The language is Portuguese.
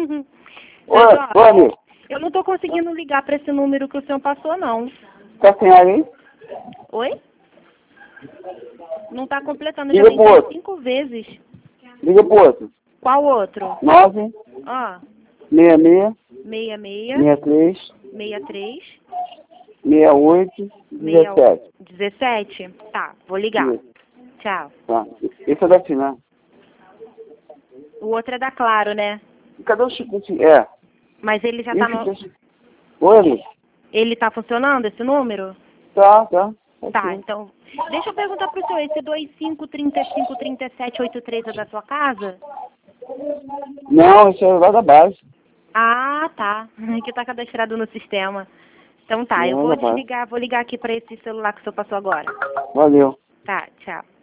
Oi, Mas, ó, oi, amigo. eu não tô conseguindo ligar para esse número que o senhor passou, não. Tá sem aí? Oi? Não tá completando, Liga já pro tentei outro. 5 vezes. Liga pro outro. Qual outro? 9, Ó, 66, 66, 63, 63, 68, 17. 17? Tá, vou ligar. Isso, Tchau. tá. Esse é daqui, né? O outro é da Claro, né? Cadê o Chico? É. Mas ele já tá no... Oi, amigo. Ele tá funcionando, esse número? Tá, tá. Tá, Aqui. então... Deixa eu perguntar pro senhor, esse 25353783 é da sua casa? Não, esse é lá da base. Ah, tá. Que tá cadastrado no sistema. Então tá, eu Não, vou da base. desligar, vou ligar aqui pra esse celular que o senhor passou agora. Valeu. Tá, tchau.